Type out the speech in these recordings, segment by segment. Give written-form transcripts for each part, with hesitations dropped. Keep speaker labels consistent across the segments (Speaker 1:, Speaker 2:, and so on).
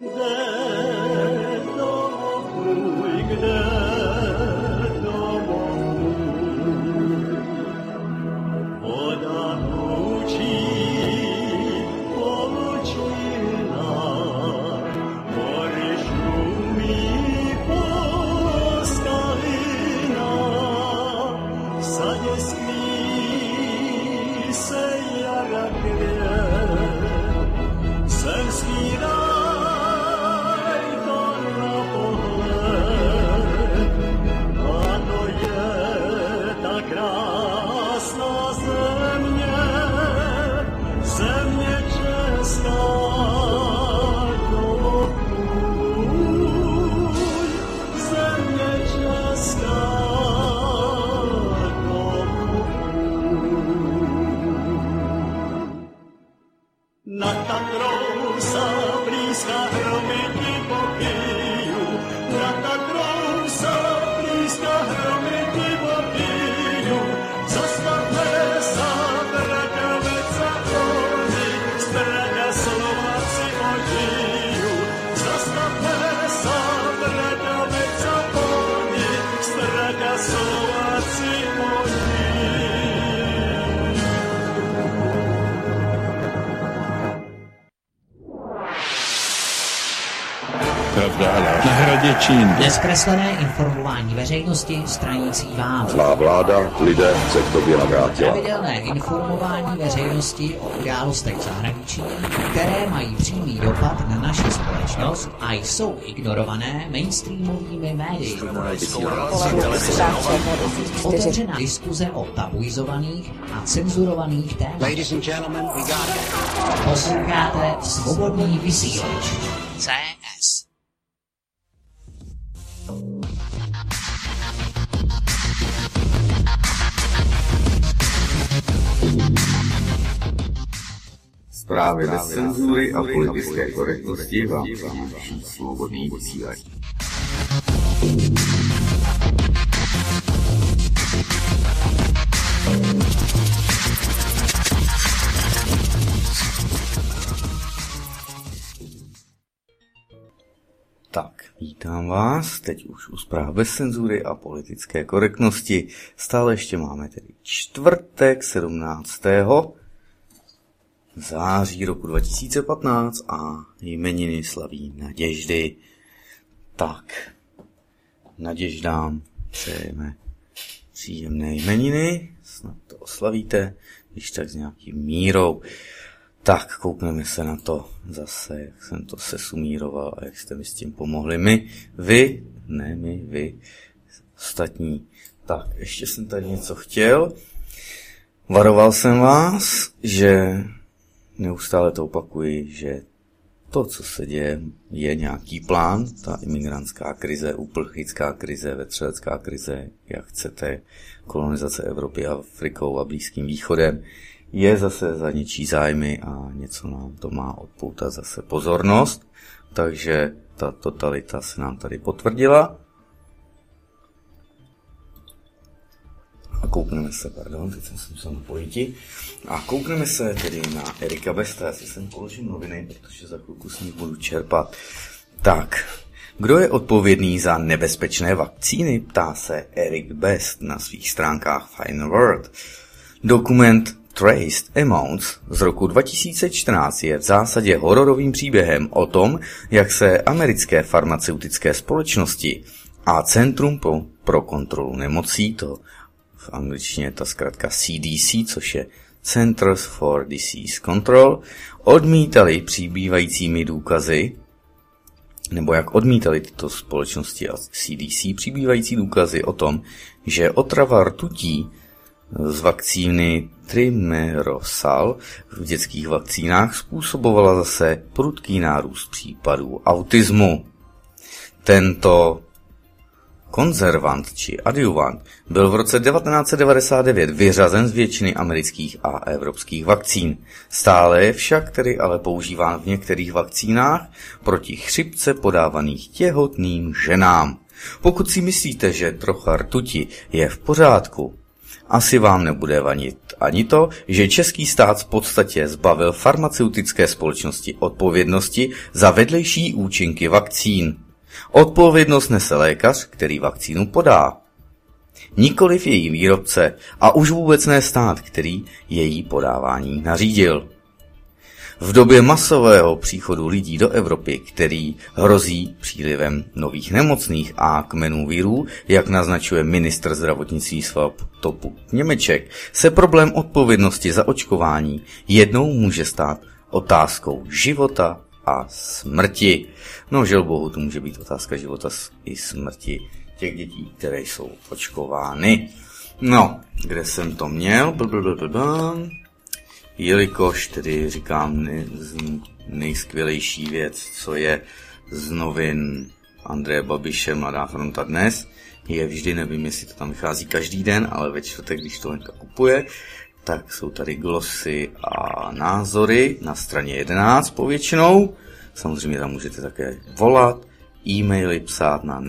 Speaker 1: Na Hradě Čín.
Speaker 2: Nezkreslené informování veřejnosti stranící vám.
Speaker 3: Zlá vláda lidé se k tobě navrátila.
Speaker 2: Pravidelné informování veřejnosti o událostech v zahraničí, které mají přímý dopad na naši společnost a jsou ignorované mainstreamovými médii. Otevřená diskuze o tabuizovaných a cenzurovaných tématech. Posloucháte Svobodný vysílač. CS.
Speaker 3: Zprávy bez cenzury a politické korektnosti vám přináší Svobodný vysílač. Tak, vítám vás, teď už u zpráv bez cenzury a politické korektnosti. Stále ještě máme tedy čtvrtek 17. září roku 2015 a jmeniny slaví Naděždy. Tak, Naděždám přejeme příjemné jmeniny, snad to oslavíte, když tak s nějakým mírou. Tak, koukneme se na to zase, jak jsem to sesumíroval a jak jste mi s tím pomohli. Vy, ostatní. Tak, ještě jsem tady něco chtěl. Varoval jsem vás, že neustále to opakuji, že to, co se děje, je nějaký plán. Ta imigrantská krize, uprchlická krize, vetřelecká krize, jak chcete, kolonizace Evropy, Afrikou a Blízkým východem, je zase za něčí zájmy a něco nám to má odpoutat zase pozornost. Takže ta totalita se nám tady potvrdila. A koukneme se, teď jsem se musel napojiti. A koukneme se tedy na Erika Besta. Já si sem položím noviny, protože za chvilku s nich budu čerpat. Tak, kdo je odpovědný za nebezpečné vakcíny? Ptá se Erik Best na svých stránkách Final World. Dokument Traced Amounts z roku 2014 je v zásadě hororovým příběhem o tom, jak se americké farmaceutické společnosti a Centrum pro kontrolu nemocí, to v angličtině je ta zkratka CDC, což je Centers for Disease Control, odmítali přibývajícími důkazy, nebo jak odmítali tyto společnosti a CDC přibývající důkazy o tom, že otrava rtutí z vakcíny Trimerosal v dětských vakcínách způsobovala zase prudký nárůst případů autismu. Tento konzervant či adjuvant byl v roce 1999 vyřazen z většiny amerických a evropských vakcín. Stále je však tedy ale používán v některých vakcínách proti chřipce podávaných těhotným ženám. Pokud si myslíte, že trocha rtuti je v pořádku, Asi vám nebude vanit ani to, že český stát v podstatě zbavil farmaceutické společnosti odpovědnosti za vedlejší účinky vakcín. Odpovědnost nese lékař, který vakcínu podá. Nikoliv její výrobce a už vůbec ne stát, který její podávání nařídil. V době masového příchodu lidí do Evropy, který hrozí přílivem nových nemocných a kmenů virů, jak naznačuje ministr zdravotnictví Svatopluk Němeček, se problém odpovědnosti za očkování jednou může stát otázkou života a smrti. No, žel bohu, to může být otázka života i smrti těch dětí, které jsou očkovány. No, kde jsem to měl? Jelikož tedy říkám nejskvělejší věc, co je z novin Andreje Babiše Mladá fronta dnes, je vždy, nevím, jestli to tam vychází každý den, ale ve čtvrtek, když to Lenka kupuje, tak jsou tady glosy a názory na straně 11 povětšinou. Samozřejmě tam můžete také volat, e-maily psát na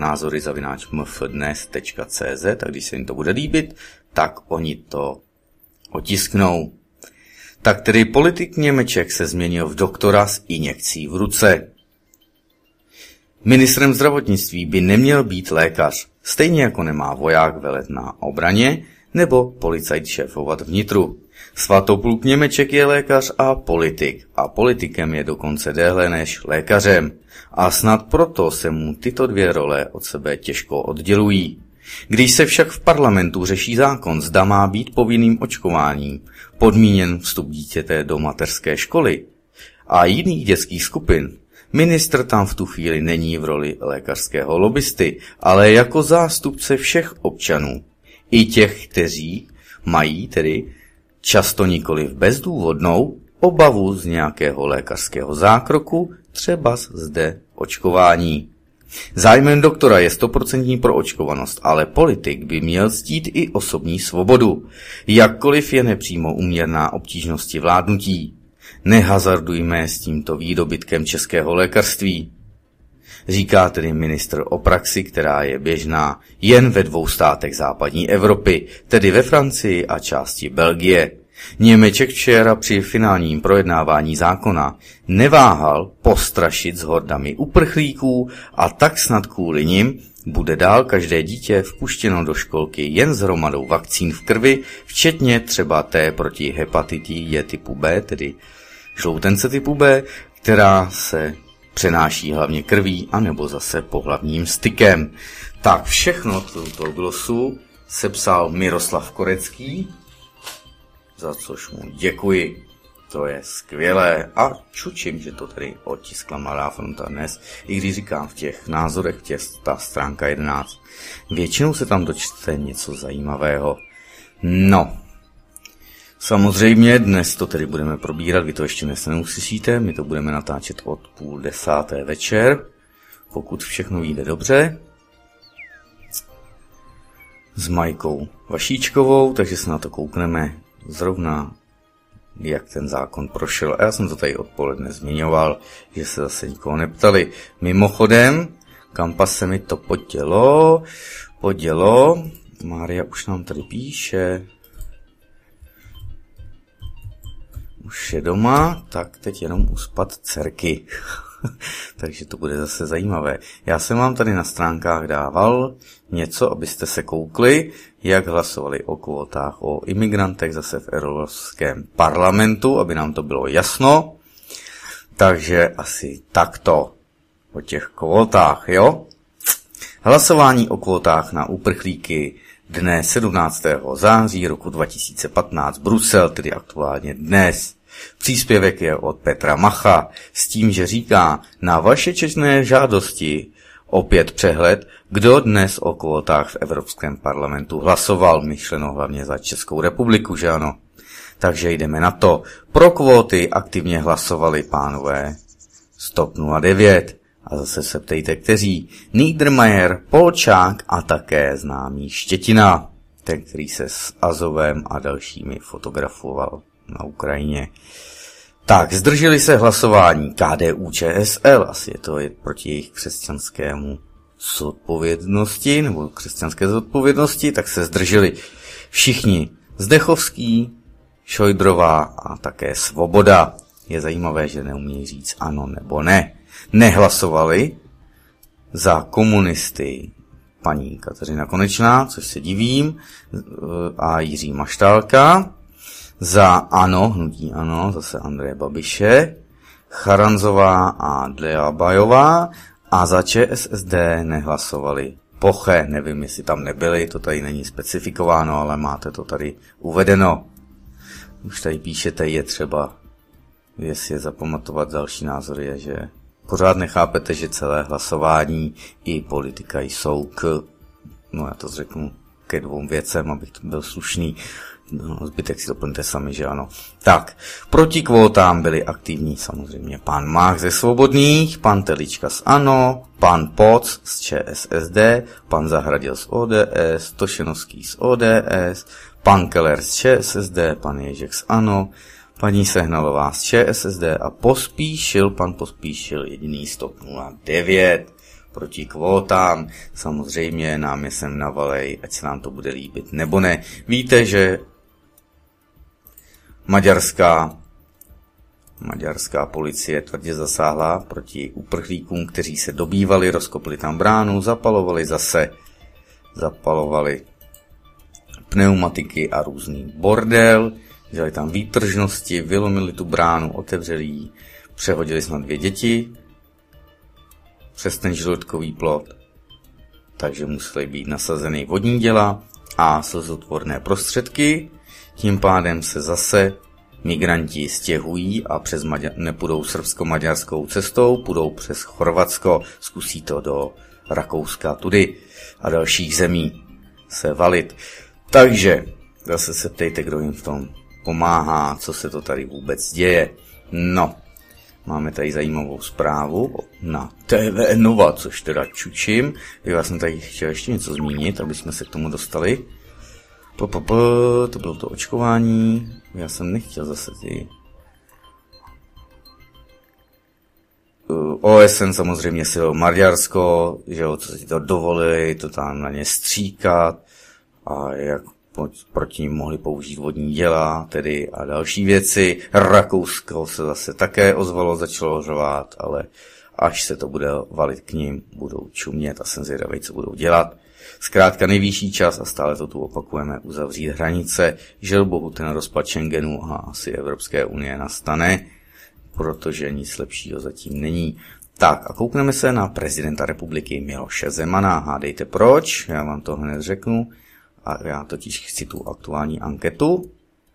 Speaker 3: názory@mfdnes.cz, tak když se jim to bude líbit, tak oni to otisknou. Tak tedy politik Němeček se změnil v doktora s injekcí v ruce. Ministrem zdravotnictví by neměl být lékař, stejně jako nemá voják velet na obraně nebo policajt šéfovat vnitru. Svatopluk Němeček je lékař a politik a politikem je dokonce déle než lékařem. A snad proto se mu tyto dvě role od sebe těžko oddělují. Když se však v parlamentu řeší zákon, zda má být povinným očkováním podmíněn vstup dítěte do mateřské školy a jiných dětských skupin, ministr tam v tu chvíli není v roli lékařského lobbysty, ale jako zástupce všech občanů. I těch, kteří mají tedy často nikoliv bezdůvodnou obavu z nějakého lékařského zákroku, třeba zde očkování. Zájmem doktora je 100% proočkovanost, ale politik by měl ctít i osobní svobodu, jakkoliv je nepřímo úměrná obtížnosti vládnutí. Nehazardujme s tímto výdobytkem českého lékařství. Říká tedy ministr o praxi, která je běžná jen ve 2 státech západní Evropy, tedy ve Francii a části Belgie. Němeček včera při finálním projednávání zákona neváhal postrašit s hordami uprchlíků a tak snad kvůli nim bude dál každé dítě vpuštěno do školky jen s hromadou vakcín v krvi, včetně třeba té proti hepatitidě typu B, tedy žloutence typu B, která se přenáší hlavně krví anebo zase pohlavním stykem. Tak všechno tuto glosu sepsal Miroslav Korecký, za což mu děkuji. To je skvělé a čučím, že to tady otiskla Mladá fronta dnes, i když říkám v těch názorech, ta stránka 11. Většinou se tam dočte něco zajímavého. No, samozřejmě dnes to tedy budeme probírat, vy to ještě dnes neuslyšíte, my to budeme natáčet od 9:30 večer, pokud všechno vyjde dobře, s Majkou Vašíčkovou, takže se na to koukneme zrovna, jak ten zákon prošel. A já jsem to tady odpoledne zmiňoval, že se zase nikoho neptali. Mimochodem, kampa se mi to podělo. Mária už nám tady píše. Už je doma, tak teď jenom uspat dcerky. Takže to bude zase zajímavé. Já jsem vám tady na stránkách dával něco, abyste se koukli, jak hlasovali o kvótách, o imigrantech zase v Evropském parlamentu, aby nám to bylo jasno. Takže asi takto o těch kvótách, jo? Hlasování o kvótách na uprchlíky dne 17. září roku 2015 Brusel, tedy aktuálně dnes. Příspěvek je od Petra Macha s tím, že říká: na vaše čestné žádosti opět přehled, kdo dnes o kvótách v Evropském parlamentu hlasoval, myšleno hlavně za Českou republiku, že ano? Takže jdeme na to. Pro kvóty aktivně hlasovali pánové z TOP 09. A zase se ptejte, kteří. Niedermayer, Polčák a také známý Štětina, ten, který se s Azovem a dalšími fotografoval na Ukrajině. Tak, zdrželi se hlasování KDU ČSL, asi je to proti jejich křesťanskému zodpovědnosti, nebo křesťanské zodpovědnosti, tak se zdrželi Všichni Zdechovský, Šojdrová a také Svoboda. Je zajímavé, že neumí říct ano nebo ne. Nehlasovali za komunisty paní Kateřina Konečná, což se divím, a Jiří Maštálka. Za ANO, hnutí ANO, zase Andreje Babiše, Charanzová a Dlabajová, a za ČSSD nehlasovali Poche. Nevím, jestli tam nebyli, to tady není specifikováno, ale máte to tady uvedeno. Už tady píšete, je třeba, jestli je zapamatovat další názory, je, že pořád nechápete, že celé hlasování i politika jsou no já to řeknu, ke dvou věcem, abych to byl slušný. No, zbytek si doplňte sami, že ano. Tak, proti kvótám byli aktivní samozřejmě pan Mách ze Svobodných, pan Telička z ANO, pan Poc z ČSSD, pan Zahradil z ODS, Tošenovský z ODS, pan Keller z ČSSD, pan Ježek z ANO, paní Sehnalová z ČSSD a pan Pospíšil jediný z TOP 09. Proti kvótám, samozřejmě nám je sem navalej, ať se nám to bude líbit nebo ne. Víte, že maďarská policie tvrdě zasáhla proti uprchlíkům, kteří se dobývali, rozkopli tam bránu, zapalovali pneumatiky a různý bordel, dělali tam výtržnosti, vylomili tu bránu, otevřeli ji, přehodili snad 2 děti přes ten žilotkový plot, takže musely být nasazeny vodní děla a slzotvorné prostředky. Tím pádem se zase migranti stěhují a nepůjdou srbsko-maďarskou cestou, půjdou přes Chorvatsko, zkusí to do Rakouska tudy a dalších zemí se valit. Takže zase se ptejte, kdo jim v tom pomáhá, co se to tady vůbec děje. No, máme tady zajímavou zprávu na TV Nova, což teda čučím. Já jsem tady chtěl ještě něco zmínit, aby jsme se k tomu dostali. To bylo to očkování. Já jsem nechtěl zase ty OSN samozřejmě si Maďarsko, že jo, co si to dovolili, to tam na ně stříkat a jak proti ním mohli použít vodní děla, tedy a další věci. Rakousko se zase také ozvalo, začalo řvát, ale až se to bude valit k ním, budou čumět a jsem zvědavý, co budou dělat. Zkrátka nejvyšší čas, a stále to tu opakujeme, uzavřít hranice. Žel bohu ten rozpad Schengenu a asi Evropské unie nastane, protože nic lepšího zatím není. Tak a koukneme se na prezidenta republiky Miloše Zemana. Hádejte proč, já vám to hned řeknu. A já totiž chci tu aktuální anketu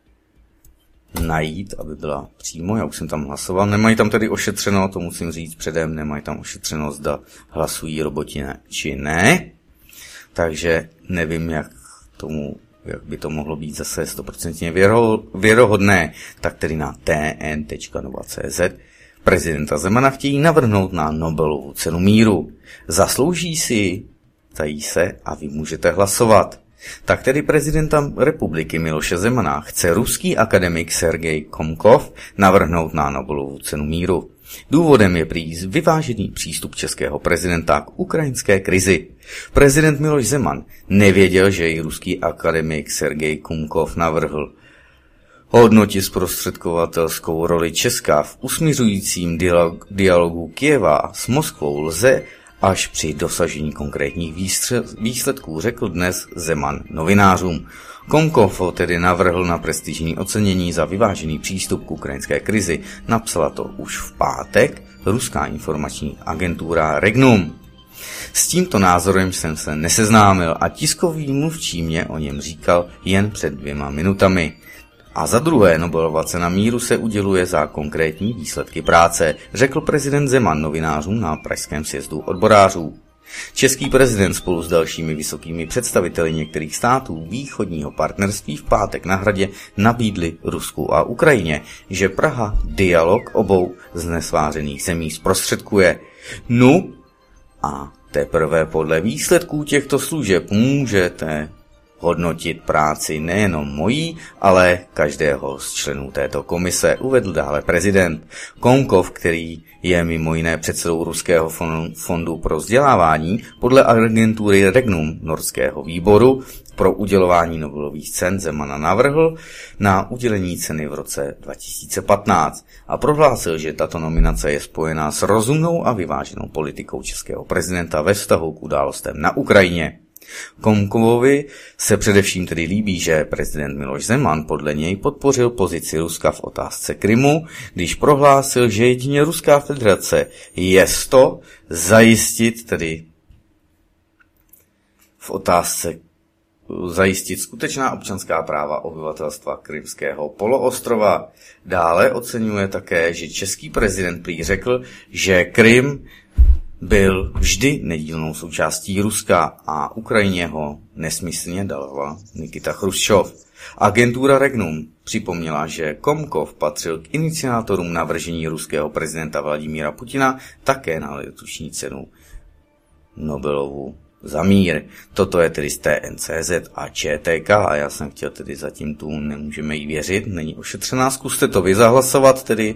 Speaker 3: najít, aby byla přímo. Já už jsem tam hlasoval. Nemají tam tedy ošetřeno, to musím říct předem, nemají tam ošetřeno, zda hlasují roboti či ne. Takže nevím, jak by to mohlo být zase 100% věrohodné. Tak tedy na tn.nova.cz prezidenta Zemana chtějí navrhnout na Nobelovu cenu míru. Zaslouží si, tají se a vy můžete hlasovat. Tak tedy prezidenta republiky Miloše Zemana chce ruský akademik Sergej Komkov navrhnout na Nobelovu cenu míru. Důvodem je prý vyvážený přístup českého prezidenta k ukrajinské krizi. Prezident Miloš Zeman nevěděl, že i ruský akademik Sergej Komkov navrhl hodnotit zprostředkovatelskou roli Česka v usmiřujícím dialogu Kyjeva s Moskvou lze až při dosažení konkrétních výsledků, řekl dnes Zeman novinářům. Komkov tedy navrhl na prestižní ocenění za vyvážený přístup k ukrajinské krizi. Napsala to už v pátek ruská informační agentura Regnum. S tímto názorem jsem se neseznámil a tiskový mluvčí mě o něm říkal jen před 2 minutami. A za druhé, Nobelova cena míru se uděluje za konkrétní výsledky práce, řekl prezident Zeman novinářům na pražském sjezdu odborářů. Český prezident spolu s dalšími vysokými představiteli některých států východního partnerství v pátek na Hradě nabídli Rusku a Ukrajině, že Praha dialog obou znesvářených zemí zprostředkuje. A teprve podle výsledků těchto služeb můžete hodnotit práci nejenom mojí, ale každého z členů této komise, uvedl dále prezident. Komkov, který je mimo jiné předsedou Ruského fondu pro vzdělávání, podle agentury Regnum norského výboru pro udělování Nobelových cen Zemana navrhl na udělení ceny v roce 2015 a prohlásil, že tato nominace je spojená s rozumnou a vyváženou politikou českého prezidenta ve vztahu k událostem na Ukrajině. Komkovovi se především tedy líbí, že prezident Miloš Zeman podle něj podpořil pozici Ruska v otázce Krymu, když prohlásil, že jedině Ruská federace je to zajistit, tedy v otázce zajistit skutečná občanská práva obyvatelstva Krymského poloostrova. Dále oceňuje také, že český prezident prý řekl, že Krym byl vždy nedílnou součástí Ruska a Ukrajině ho nesmyslně daloval Nikita Chruščov. Agentura Regnum připomněla, že Komkov patřil k iniciátorům navržení ruského prezidenta Vladimíra Putina také na letošní cenu Nobelovu za mír. Toto je tedy z TNCZ a ČTK a já jsem chtěl tedy zatím tu nemůžeme jí věřit, není ošetřená, zkuste to vyzahlasovat, tedy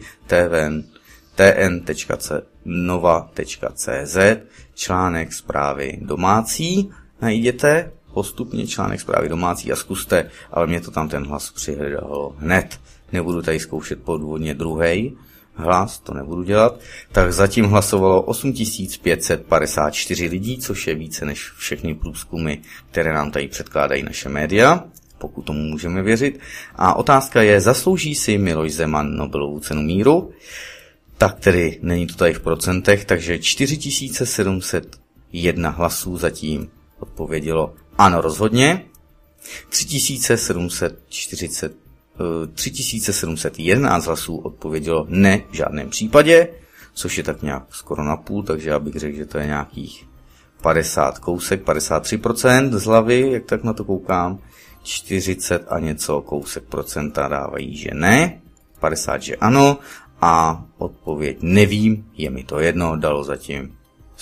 Speaker 3: tn.nova.cz, článek zprávy domácí, najděte postupně článek zprávy domácí a zkuste, ale mě to tam ten hlas přihledalo hned. Nebudu tady zkoušet podvodně druhej hlas, to nebudu dělat. Tak zatím hlasovalo 8554 lidí, což je více než všechny průzkumy, které nám tady předkládají naše média, pokud tomu můžeme věřit. A otázka je, zaslouží si Miloš Zeman Nobelovu cenu míru? Tak tedy není to tady v procentech, takže 4701 hlasů zatím odpovědělo ano rozhodně, 3711 hlasů odpovědělo ne v žádném případě, což je tak nějak skoro na půl, takže já bych řekl, že to je nějakých 50 kousek, 53% z hlavy, jak tak na to koukám, 40 a něco kousek procenta dávají, že ne, 50, že ano, a odpověď nevím, je mi to jedno, dalo zatím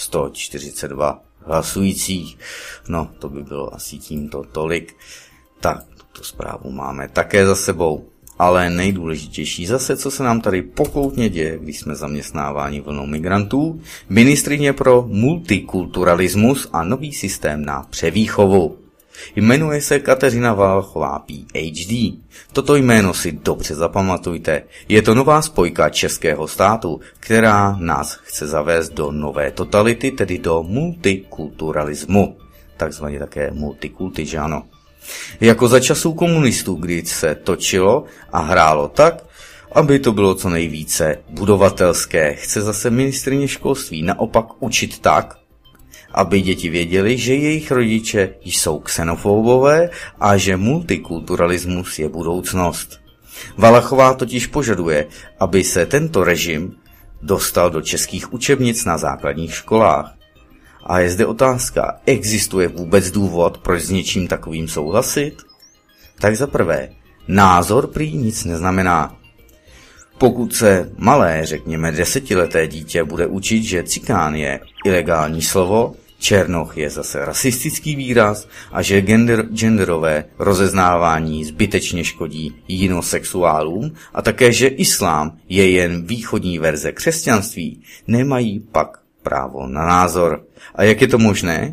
Speaker 3: 142 hlasujících. No, to by bylo asi tímto tolik. Tak, tuto zprávu máme také za sebou. Ale nejdůležitější zase, co se nám tady pokoutně děje, když jsme zaměstnáváni vlnou migrantů, ministryně pro multikulturalismus a nový systém na převýchovu. Jmenuje se Kateřina Valachová PhD. Toto jméno si dobře zapamatujte. Je to nová spojka českého státu, která nás chce zavést do nové totality, tedy do multikulturalismu. Takzvaně také multikulty, že ano. Jako za časů komunistů, kdy se točilo a hrálo tak, aby to bylo co nejvíce budovatelské, chce zase ministryně školství naopak učit tak, aby děti věděli, že jejich rodiče jsou xenofobové a že multikulturalismus je budoucnost. Valachová totiž požaduje, aby se tento režim dostal do českých učebnic na základních školách. A je zde otázka, existuje vůbec důvod, proč s něčím takovým souhlasit? Tak za prvé, názor prý nic neznamená. Pokud se malé, řekněme 10leté dítě bude učit, že cikán je ilegální slovo, černoch je zase rasistický výraz a že genderové rozeznávání zbytečně škodí jinosexuálům a také, že islám je jen východní verze křesťanství, nemají pak právo na názor. A jak je to možné?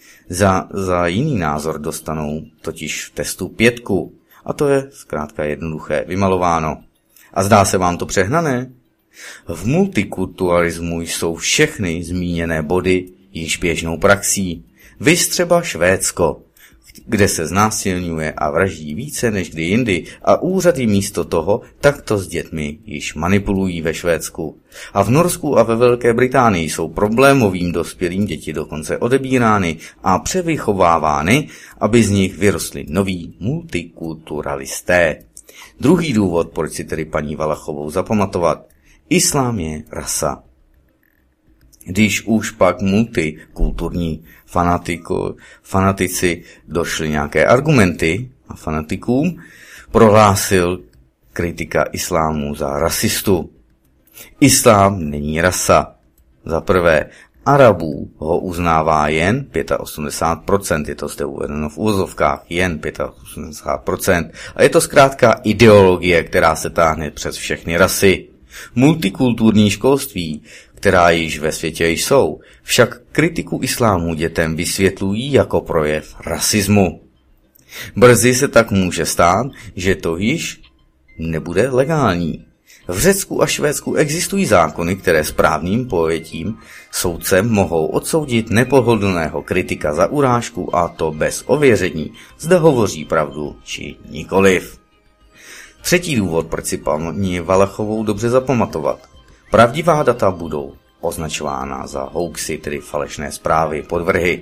Speaker 3: Za jiný názor dostanou totiž v testu 5. A to je zkrátka jednoduché, vymalováno. A zdá se vám to přehnané? V multikulturalismu jsou všechny zmíněné body již běžnou praxí. Viz třeba Švédsko, kde se znásilňuje a vraždí více než kdy jindy a úřady místo toho takto s dětmi již manipulují ve Švédsku. A v Norsku a ve Velké Británii jsou problémovým dospělým děti dokonce odebírány a převychovávány, aby z nich vyrostli noví multikulturalisté. Druhý důvod, proč si tedy paní Valachovou zapamatovat, islám je rasa. Když už pak multikulturní fanatici došli nějaké argumenty a fanatikům, prohlásil kritika islámu za rasistu. Islám není rasa. Za prvé, Arabů ho uznává jen 85%, je to zde uvedeno v úvozovkách, jen 85%. A je to zkrátka ideologie, která se táhne přes všechny rasy. Multikulturní školství, která již ve světě jsou, však kritiku islámu dětem vysvětlují jako projev rasismu. Brzy se tak může stát, že to již nebude legální. V Řecku a Švédsku existují zákony, které správným pojetím soudcem mohou odsoudit nepohodlného kritika za urážku, a to bez ověření, zda hovoří pravdu či nikoliv. Třetí důvod, proč si paní Valachovou dobře zapamatovat. Pravdivá data budou označována za hoaxy, tedy falešné zprávy, podvrhy.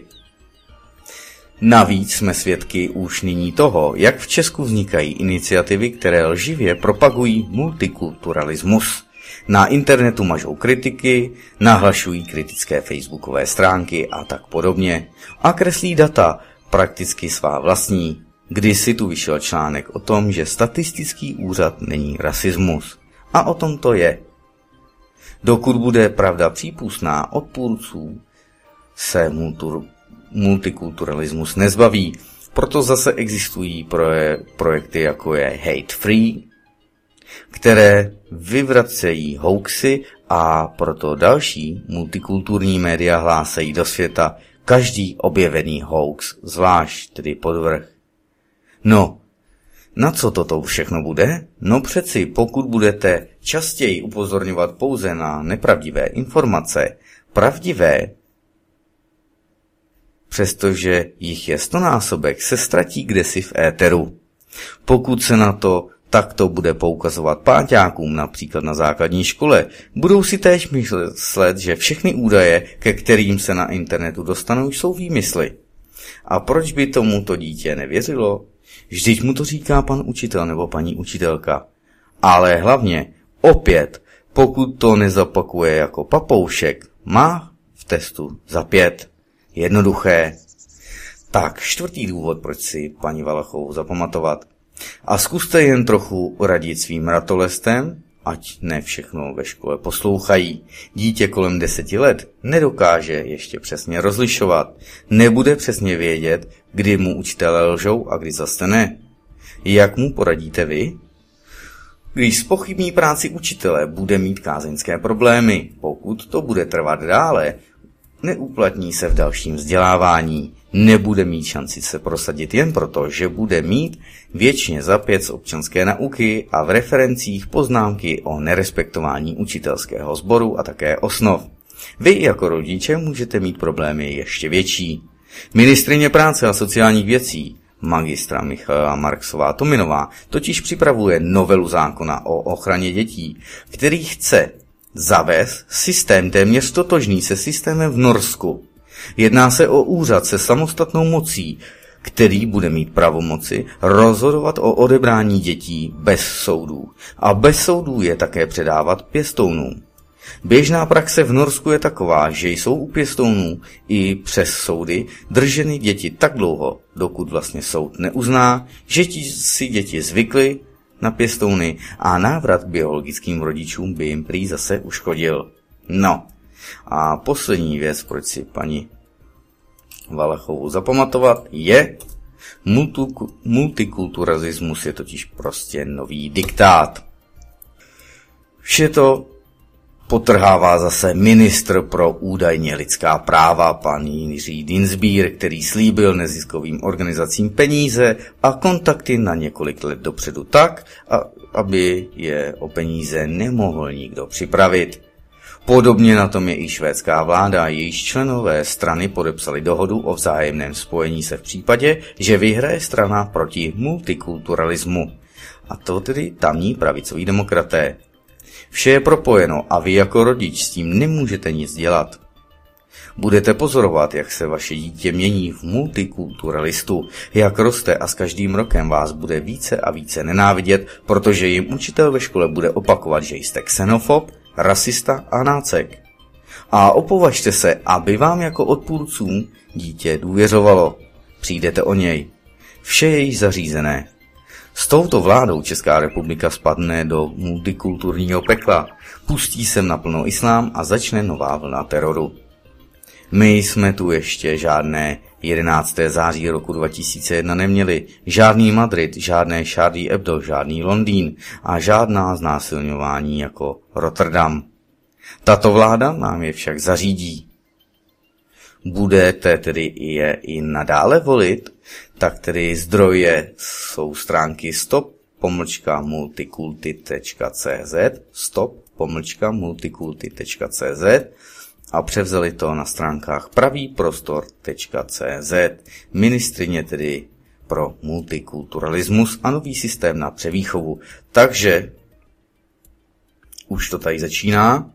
Speaker 3: Navíc jsme svědky už nyní toho, jak v Česku vznikají iniciativy, které lživě propagují multikulturalismus. Na internetu mažou kritiky, nahlašují kritické facebookové stránky a tak podobně. A kreslí data, prakticky svá vlastní. Kdysi tu vyšel článek o tom, že statistický úřad není rasismus. A o tom to je. Dokud bude pravda přípustná, odpůrců se multikulturalismus nezbaví. Proto zase existují projekty jako je Hate Free, které vyvracejí hoaxy, a proto další multikulturní média hlásají do světa každý objevený hoax, zvlášť tedy podvrh. No, na co toto všechno bude? No přeci, pokud budete častěji upozorňovat pouze na nepravdivé informace, pravdivé, přestože jich je 100násobek, se ztratí kdesi v éteru. Pokud se na to takto bude poukazovat páťákům, například na základní škole, budou si též myslet, že všechny údaje, ke kterým se na internetu dostanou, jsou výmysly. A proč by tomuto dítě nevěřilo? Vždyť mu to říká pan učitel nebo paní učitelka. Ale hlavně, opět, pokud to nezapakuje jako papoušek, má v testu za 5. Jednoduché. Tak, čtvrtý důvod, proč si paní Valachovou zapamatovat. A zkuste jen trochu radit svým ratolestem, ať ne všechno ve škole poslouchají. Dítě kolem 10 let nedokáže ještě přesně rozlišovat. Nebude přesně vědět, kdy mu učitelé lžou a kdy zase ne. Jak mu poradíte vy? Když zpochybní práci učitele, bude mít kázeňské problémy. Pokud to bude trvat dále, neuplatní se v dalším vzdělávání. Nebude mít šanci se prosadit jen proto, že bude mít věčně za 5 z občanské nauky a v referencích poznámky o nerespektování učitelského sboru a také osnov. Vy jako rodiče můžete mít problémy ještě větší. Ministryně práce a sociálních věcí, magistra Michaela Marksová-Tominová, totiž připravuje novelu zákona o ochraně dětí, který chce zavést systém téměř totožný se systémem v Norsku. Jedná se o úřad se samostatnou mocí, který bude mít pravomoci rozhodovat o odebrání dětí bez soudů. A bez soudů je také předávat pěstounům. Běžná praxe v Norsku je taková, že jsou u pěstounů i přes soudy drženy děti tak dlouho, dokud vlastně soud neuzná, že si děti zvykly na pěstouny a návrat k biologickým rodičům by jim prý zase uškodil. No a poslední věc, proč si paní Valachovou zapamatovat, je multikulturalismus je totiž prostě nový diktát. Vše to potrhává zase ministr pro údajně lidská práva, pan Jiří Dienstbier, který slíbil neziskovým organizacím peníze a kontakty na několik let dopředu tak, aby je o peníze nemohl nikdo připravit. Podobně na tom je i švédská vláda, jejíž členové strany podepsali dohodu o vzájemném spojení se v případě, že vyhraje strana proti multikulturalismu. A to tedy tamní pravicoví demokraté. Vše je propojeno a vy jako rodič s tím nemůžete nic dělat. Budete pozorovat, jak se vaše dítě mění v multikulturalistu, jak roste a s každým rokem vás bude více a více nenávidět, protože jim učitel ve škole bude opakovat, že jste xenofob, rasista a nácek. A opovažte se, aby vám jako odpůrcům dítě důvěřovalo. Přijdete o něj. Vše je již zařízené. S touto vládou Česká republika spadne do multikulturního pekla, pustí sem naplno islám a začne nová vlna teroru. My jsme tu ještě žádné 11. září roku 2001 neměli, žádný Madrid, žádné Charlie Hebdo, žádný Londýn a žádná znásilňování jako Rotterdam. Tato vláda nám je však zařídí. Budete tedy je i nadále volit, tak tedy zdroje jsou stránky stop-multikulty.cz a převzali to na stránkách pravýprostor.cz. Ministryně tedy pro multikulturalismus a nový systém na převýchovu. Takže už to tady začíná.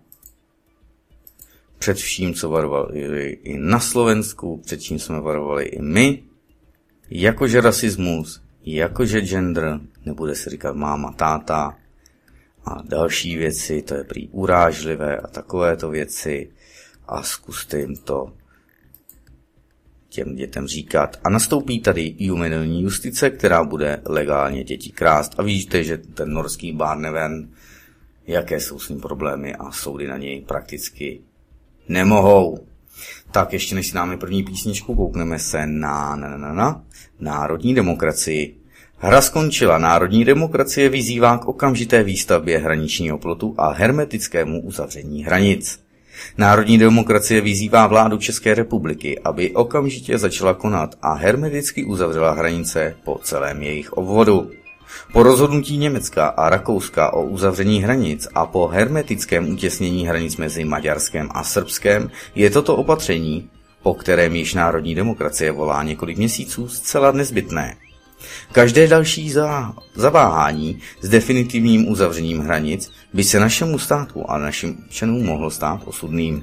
Speaker 3: Před vším, co varovali i na Slovensku, před čím jsme varovali i my, jakože rasismus, jakože gender, nebude se říkat máma, táta a další věci, to je prý urážlivé a takovéto věci a zkuste jim to těm dětem říkat. A nastoupí tady juvenilní justice, která bude legálně děti krást. A vidíte, že ten norský Barneven, jaké jsou s ním problémy a soudy na něj prakticky nemohou. Tak ještě než si dáme první písničku, koukneme se na národní demokracii. Hra skončila. Národní demokracie vyzývá k okamžité výstavbě hraničního plotu a hermetickému uzavření hranic. Národní demokracie vyzývá vládu České republiky, aby okamžitě začala konat a hermeticky uzavřela hranice po celém jejich obvodu. Po rozhodnutí Německa a Rakouska o uzavření hranic a po hermetickém utěsnění hranic mezi Maďarskem a Srbskem je toto opatření, po kterém již národní demokracie volá několik měsíců, zcela nezbytné. Každé další zaváhání s definitivním uzavřením hranic by se našemu státu a našim občanům mohlo stát osudným.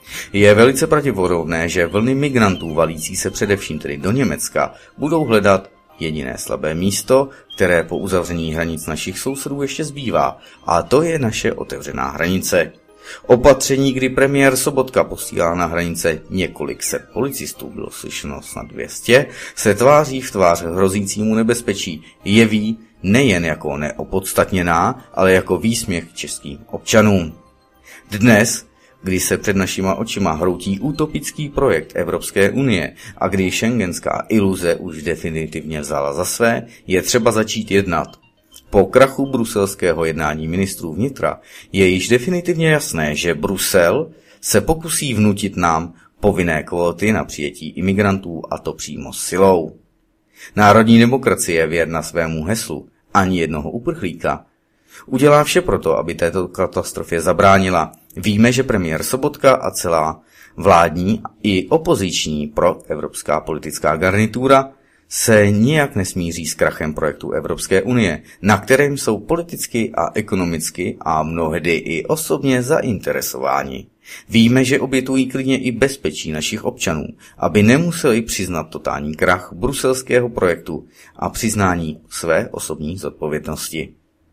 Speaker 3: Je velice pravděpodobné, že vlny migrantů valící se především tedy do Německa budou hledat jediné slabé místo, které po uzavření hranic našich sousedů ještě zbývá, a to je naše otevřená hranice. Opatření, kdy premiér Sobotka posílá na hranice několik set policistů, bylo slyšeno snad 200, se tváří v tvář hrozícímu nebezpečí, jeví nejen jako neopodstatněná, ale jako výsměch českým občanům. Dnes, kdy se před našima očima hroutí utopický projekt Evropské unie a kdy schengenská iluze už definitivně vzala za své, je třeba začít jednat. Po krachu bruselského jednání ministrů vnitra je již definitivně jasné, že Brusel se pokusí vnutit nám povinné kvóty na přijetí imigrantů, a to přímo silou. Národní demokracie, věrna svému heslu ani jednoho uprchlíka, udělá vše proto, aby této katastrofě zabránila. Víme, že premiér Sobotka a celá vládní i opoziční proevropská politická garnitura se nijak nesmíří s krachem projektu Evropské unie, na kterém jsou politicky a ekonomicky a mnohdy i osobně zainteresováni. Víme, že obětují klidně i bezpečí našich občanů, aby nemuseli přiznat totální krach bruselského projektu a přiznání své osobní zodpovědnosti.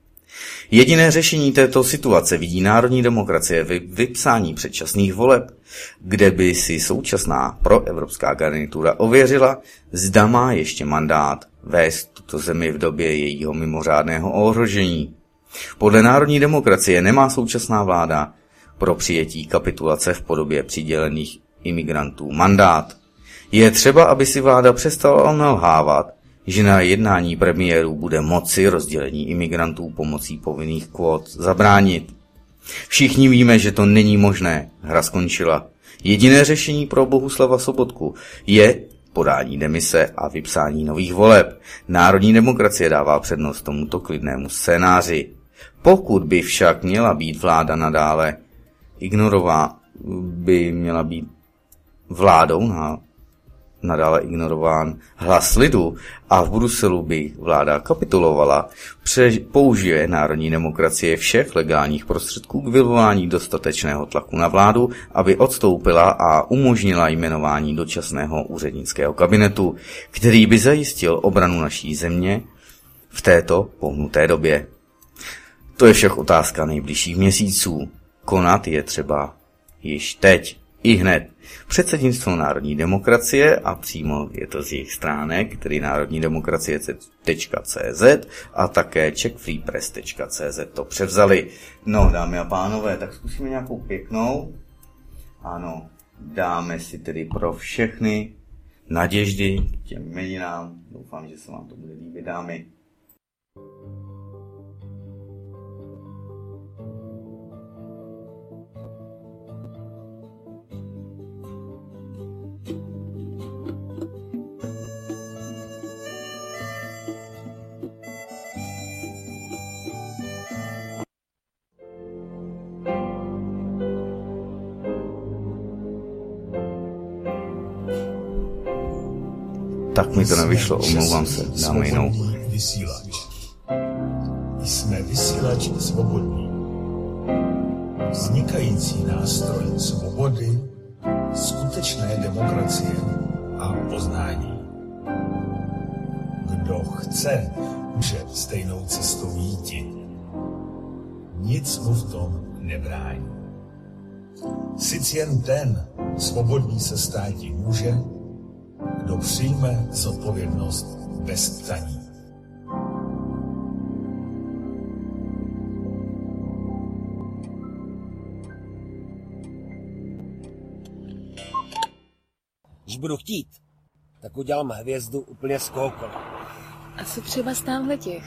Speaker 3: Jediné řešení této situace vidí národní demokracie v vypsání předčasných voleb, kde by si současná proevropská garnitura ověřila, zda má ještě mandát vést tuto zemi v době jejího mimořádného ohrožení. Podle národní demokracie nemá současná vláda pro přijetí kapitulace v podobě přidělených imigrantů mandát. Je třeba, aby si vláda přestala nalhávat, že na jednání premiérů bude moci rozdělení imigrantů pomocí povinných kvót zabránit. Všichni víme, že to není možné. Hra skončila. Jediné řešení pro Bohuslava Sobotku je podání demise a vypsání nových voleb. Národní demokracie dává přednost tomuto klidnému scénáři. Pokud by však měla být vláda nadále nadále ignorován hlas lidu a v Bruselu by vláda kapitulovala, použije národní demokracie všech legálních prostředků k vyvolání dostatečného tlaku na vládu, aby odstoupila a umožnila jmenování dočasného úřednického kabinetu, který by zajistil obranu naší země v této pohnuté době. To je však otázka nejbližších měsíců. Konat je třeba již teď, i hned. Předsednictvo národní demokracie a přímo je to z jejich stránek, tedy národnídemokracie.cz a také czechfreepress.cz to převzali. No, dámy a pánové, tak zkusíme nějakou pěknou. Ano, dáme si tedy pro všechny naděždy k těm jmeninám. Doufám, že se vám to bude líbit, dámy. Tak mi to nevyšlo, omlouvám se, dáme jinou.
Speaker 4: Vysílač. Jsme vysílač svobodný. Vznikající nástroj svobody, skutečné demokracie a poznání. Kdo chce, může stejnou cestou jít. Nic mu v tom nebrání. Sice jen ten svobodný se státi může, kdo přijme zodpovědnost bez ptaní.
Speaker 5: Když budu chtít, tak udělám hvězdu úplně z kohokoliv.
Speaker 6: A co třeba z těch?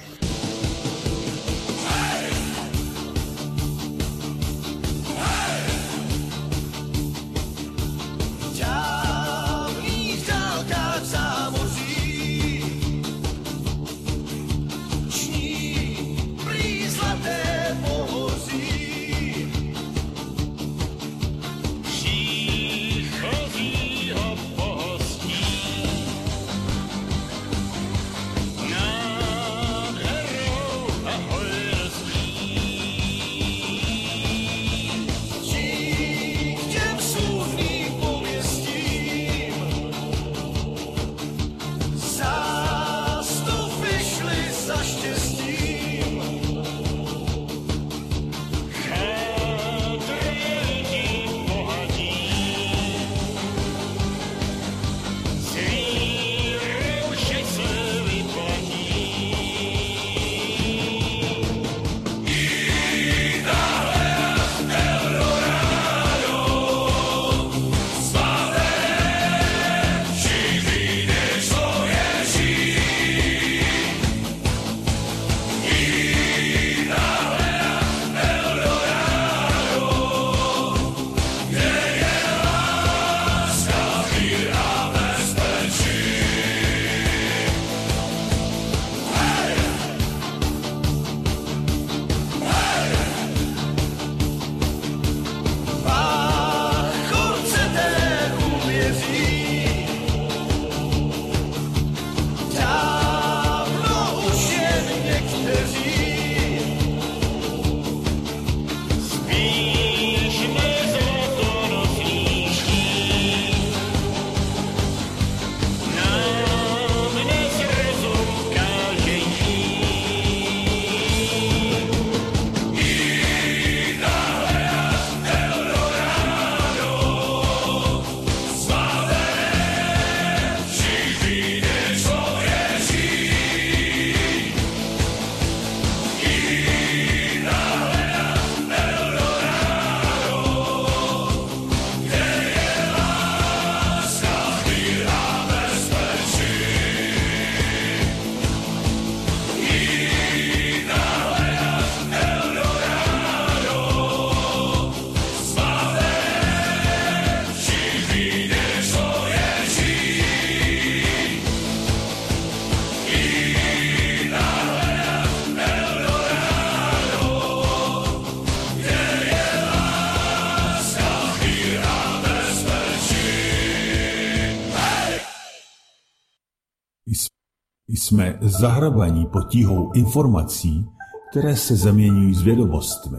Speaker 4: Jsme zahrabaní pod tíhou informací, které se zaměňují s vědomostmi.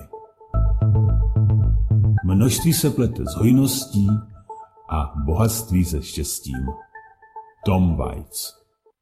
Speaker 4: Množství se plete s hojností a bohatství se štěstím. Tom Waits.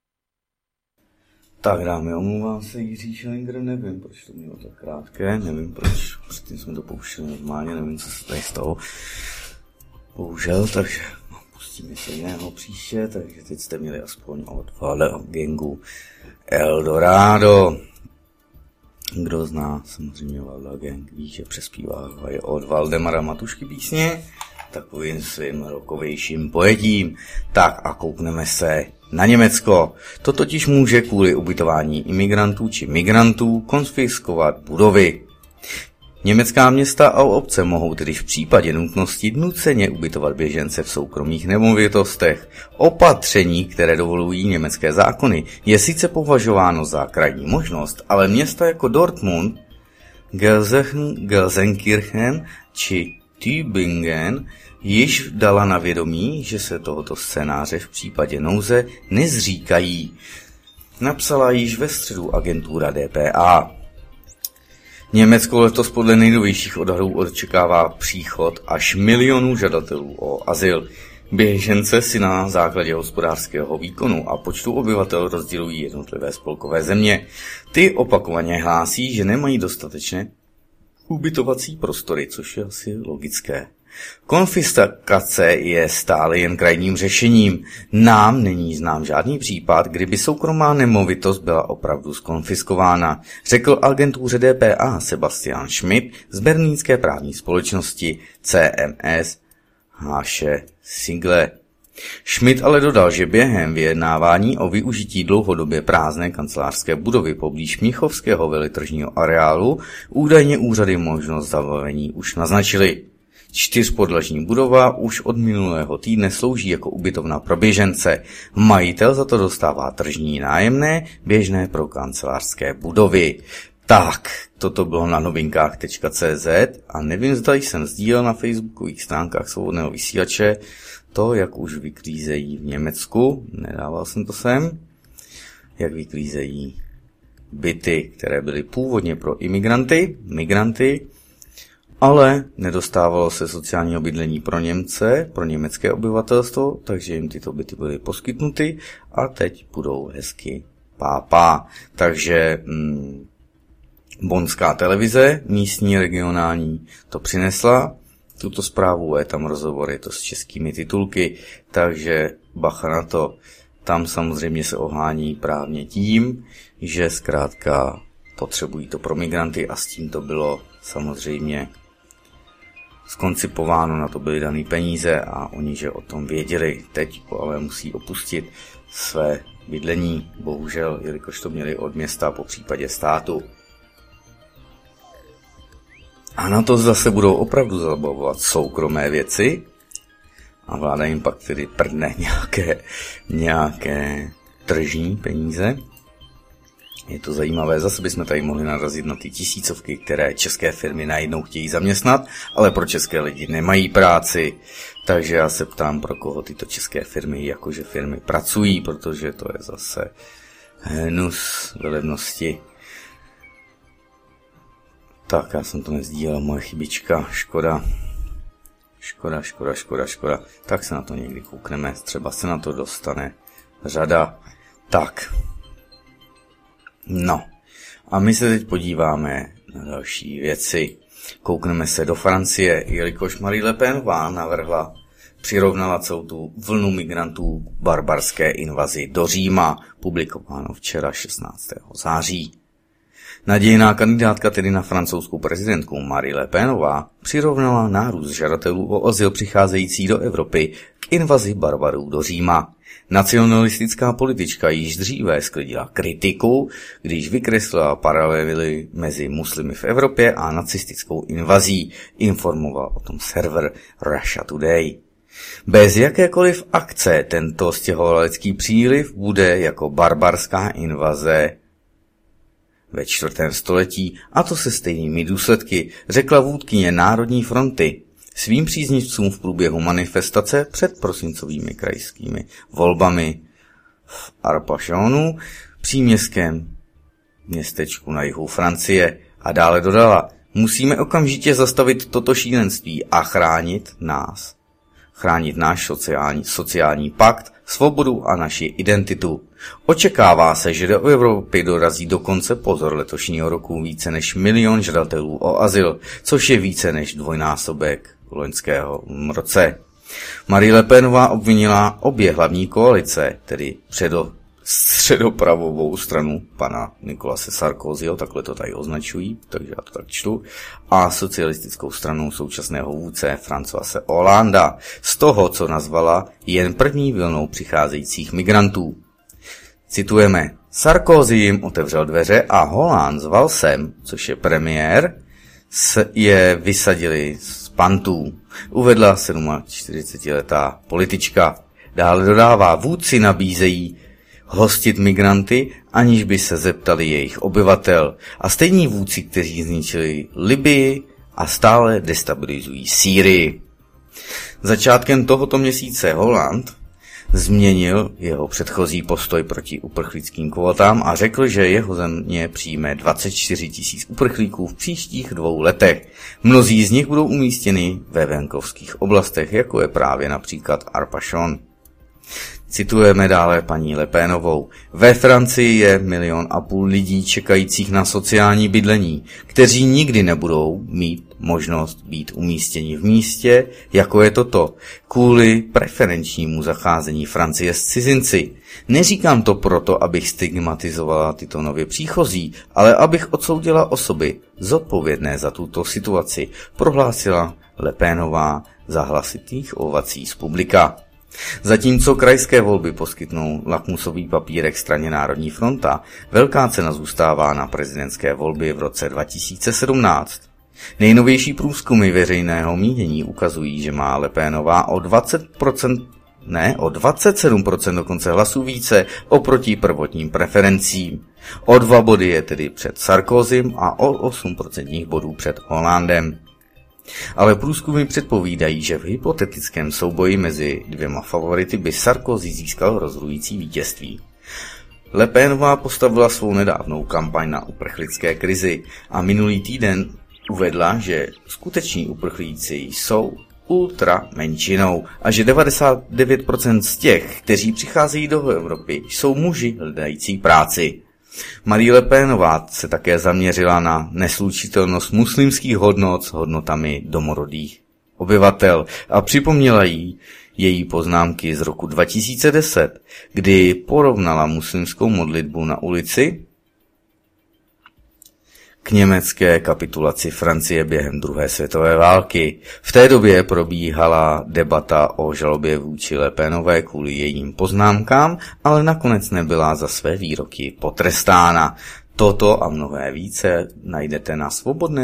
Speaker 3: Tak dámy, omlouvám se, Jiří Schellinger, nevím, proč to mělo tak krátké, nevím proč, předtím jsme to pouštěli normálně, nevím, co se tady stalo. Bohužel, takže pustíme se jiného příště, takže teď jste měli aspoň od Valda Gangu Eldorado. Kdo zná samozřejmě Valda Gang, ví, že přespívá od Valdemara Matušky písně, takovým svým rokovějším pojetím. Tak a koukneme se na Německo. To totiž může kvůli ubytování imigrantů či migrantů konfiskovat budovy. Německá města a obce mohou tedy v případě nutnosti nuceně ubytovat běžence v soukromých nemovitostech. Opatření, které dovolují německé zákony, je sice považováno za krajní možnost, ale města jako Dortmund, Gelsenkirchen či Tübingen již dala na vědomí, že se tohoto scénáře v případě nouze nezříkají. Napsala již ve středu agentura DPA. Německo letos podle nejnovějších odhadů očekává příchod až milionů žadatelů o azyl. Běžence si na základě hospodářského výkonu a počtu obyvatel rozdělují jednotlivé spolkové země. Ty opakovaně hlásí, že nemají dostatečné ubytovací prostory, což je asi logické. Konfiskace je stále jen krajním řešením. Nám není znám žádný případ, kdyby soukromá nemovitost byla opravdu zkonfiskována, řekl agentuře DPA Sebastian Schmidt z berlínské právní společnosti CMS Haše Sigle. Schmidt ale dodal, že během vyjednávání o využití dlouhodobě prázdné kancelářské budovy poblíž Mnichovského veletržního areálu údajně úřady možnost zabavení už naznačily. 4podlažní budova už od minulého týdne slouží jako ubytovna pro běžence. Majitel za to dostává tržní nájemné, běžné pro kancelářské budovy. Tak, toto bylo na novinkách.cz a nevím, zda jsem sdílel na facebookových stránkách Svobodného vysílače to, jak už vyklízejí v Německu, nedával jsem to sem, jak vyklízejí byty, které byly původně pro migranty, ale nedostávalo se sociálního bydlení pro Němce, pro německé obyvatelstvo, takže jim tyto byty byly poskytnuty a teď budou hezky pápá. Takže Bonská televize, místní, regionální, to přinesla. Tuto zprávu je tam rozhovor, je to s českými titulky, takže bacha na to. Tam samozřejmě se ohání právně tím, že zkrátka potřebují to pro migranty a s tím to bylo samozřejmě skoncipováno, na to byly daný peníze a oni, že o tom věděli. Teď ale musí opustit své bydlení, bohužel, jelikož to měli od města, po případě státu. A na to zase budou opravdu zabavovat soukromé věci a vláda jim pak tedy prdne nějaké tržní peníze. Je to zajímavé, zase bychom tady mohli narazit na ty tisícovky, které české firmy najednou chtějí zaměstnat, ale pro české lidi nemají práci. Takže já se ptám, pro koho tyto české firmy, jakože firmy pracují, protože to je zase hnus velebnosti. Tak, já jsem to nesdílel, moje chybička, škoda. Tak se na to někdy koukneme, třeba se na to dostane řada. Tak. No. A my se teď podíváme na další věci. Koukneme se do Francie, jelikož Marie Le Penová přirovnala celou tu vlnu migrantů k barbarské invazi do Říma, publikováno včera 16. září. Nadějná kandidátka tedy na francouzskou prezidentku Marie Le Penová přirovnala nárůst žadatelů o azyl přicházející do Evropy k invazi barbarů do Říma. Nacionalistická politička již dříve sklidila kritiku, když vykreslila paralely mezi muslimy v Evropě a nacistickou invazí, informoval o tom server Russia Today. Bez jakékoliv akce tento stěhovalecký příliv bude jako barbarská invaze ve 4. století, a to se stejnými důsledky, řekla vůdkyně Národní fronty svým příznivcům v průběhu manifestace před prosincovými krajskými volbami v Arpachonu, příměstském městečku na jihu Francie, a dále dodala: musíme okamžitě zastavit toto šílenství a chránit náš sociální pakt, svobodu a naši identitu. Očekává se, že do Evropy dorazí do konce letošního roku více než 1 milion žadatelů o azyl, což je více než dvojnásobek v loňského roce. Marie Le Penová obvinila obě hlavní koalice, tedy středopravovou stranu pana Nicolase Sarkozyho, takhle to tady označují, takže já to tak čtu, a socialistickou stranu současného vůdce Françoise Hollanda, z toho, co nazvala jen první vlnou přicházejících migrantů. Citujeme: Sarkozy jim otevřel dveře a Hollande s Valsem, což je premiér, je vysadili z pantů, uvedla 47letá politička. Dále dodává: vůdci nabízejí hostit migranty, aniž by se zeptali jejich obyvatel. A stejní vůdci, kteří zničili Libyi a stále destabilizují Sýrii. Začátkem tohoto měsíce Hollande změnil jeho předchozí postoj proti uprchlickým kvótám a řekl, že jeho země přijme 24 000 uprchlíků v příštích 2 letech. Mnozí z nich budou umístěni ve venkovských oblastech, jako je právě například Arpachon. Citujeme dále paní Le Penovou. Ve Francii je 1,5 milionu lidí čekajících na sociální bydlení, kteří nikdy nebudou mít možnost být umístěni v místě, jako je toto, kvůli preferenčnímu zacházení Francie s cizinci. Neříkám to proto, abych stigmatizovala tyto nově příchozí, ale abych odsoudila osoby zodpovědné za tuto situaci, prohlásila Le Penová za hlasitých ovací z publika. Zatímco krajské volby poskytnou lakmusový papírek straně Národní fronta, velká cena zůstává na prezidentské volby v roce 2017. Nejnovější průzkumy veřejného mínění ukazují, že má Le Penová o 27% dokonce hlasů více oproti prvotním preferencím. O 2 body je tedy před Sarkozym a o 8% bodů před Hollandem. Ale průzkumy předpovídají, že v hypotetickém souboji mezi 2 favority by Sarkozy získal rozhodující vítězství. Le Penová postavila svou nedávnou kampaň na uprchlické krizi a minulý týden uvedla, že skuteční uprchlíci jsou ultra menšinou a že 99% z těch, kteří přicházejí do Evropy, jsou muži hledající práci. Marie Le Penová se také zaměřila na neslučitelnost muslimských hodnot s hodnotami domorodých obyvatel a připomněla jí její poznámky z roku 2010, kdy porovnala muslimskou modlitbu na ulici k německé kapitulaci Francie během druhé světové války. V té době probíhala debata o žalobě vůči Le Penové kvůli jejím poznámkám, ale nakonec nebyla za své výroky potrestána. Toto a mnohé více najdete na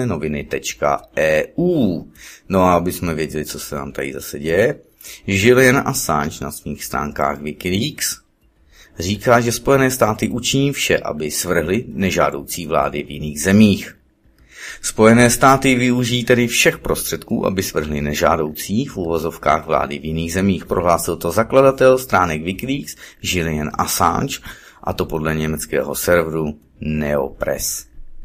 Speaker 3: svobodnénoviny.eu. No a aby jsme věděli, co se nám tady zase děje, Julian Assange na svých stránkách Wikileaks říká, že Spojené státy učiní vše, aby svrhly nežádoucí vlády v jiných zemích. Spojené státy využijí tedy všech prostředků, aby svrhly nežádoucí v uvozovkách vlády v jiných zemích, prohlásil to zakladatel stránek Wikileaks Julian Assange, a to podle německého serveru Neopress.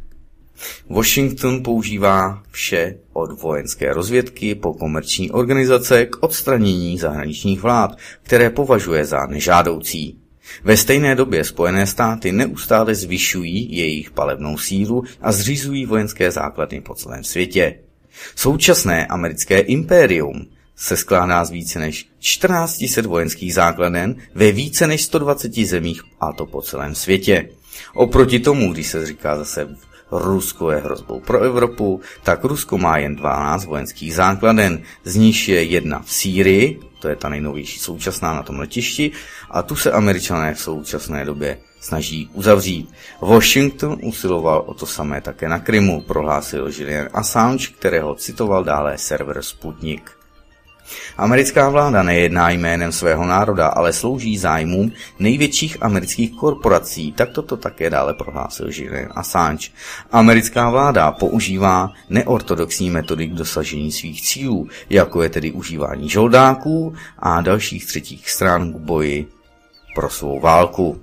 Speaker 3: Washington používá vše od vojenské rozvědky po komerční organizace k odstranění zahraničních vlád, které považuje za nežádoucí. Ve stejné době Spojené státy neustále zvyšují jejich palebnou sílu a zřizují vojenské základny po celém světě. Současné americké impérium se skládá z více než 1400 vojenských základen ve více než 120 zemích, a to po celém světě. Oproti tomu, když se říká zase Rusko je hrozbou pro Evropu, tak Rusko má jen 12 vojenských základen, z níž je 1 v Sýrii, to je ta nejnovější současná na tom letišti, a tu se Američané v současné době snaží uzavřít. Washington usiloval o to samé také na Krymu, prohlásil Julian Assange, kterého citoval dále server Sputnik. Americká vláda nejedná jménem svého národa, ale slouží zájmům největších amerických korporací, tak toto také dále prohlásil Julian Assange. Americká vláda používá neortodoxní metody k dosažení svých cílů, jako je tedy užívání žoldáků a dalších třetích stran k boji pro svou válku.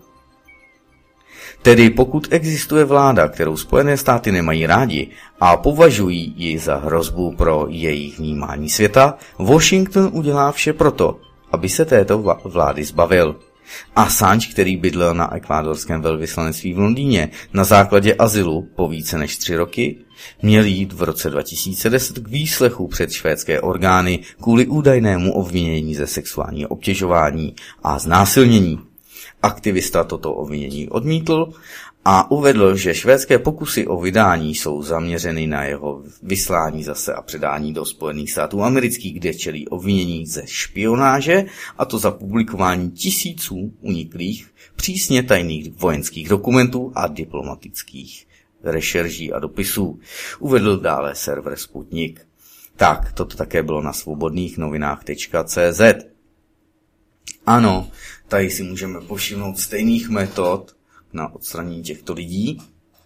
Speaker 3: Tedy pokud existuje vláda, kterou Spojené státy nemají rádi a považují ji za hrozbu pro jejich vnímání světa, Washington udělá vše proto, aby se této vlády zbavil. Assange, který bydlel na ekvádorském velvyslanectví v Londýně na základě azylu po více než 3 roky, měl jít v roce 2010 k výslechu před švédské orgány kvůli údajnému obvinění ze sexuálního obtěžování a znásilnění. Aktivista toto obvinění odmítl a uvedl, že švédské pokusy o vydání jsou zaměřeny na jeho vyslání zase a předání do Spojených států amerických, kde čelí obvinění ze špionáže, a to za publikování tisíců uniklých, přísně tajných vojenských dokumentů a diplomatických rešerží a dopisů. Uvedl dále server Sputnik. Tak, toto také bylo na svobodných novinách.cz. Ano, tady si můžeme povšimnout stejných metod na odstranění těchto lidí,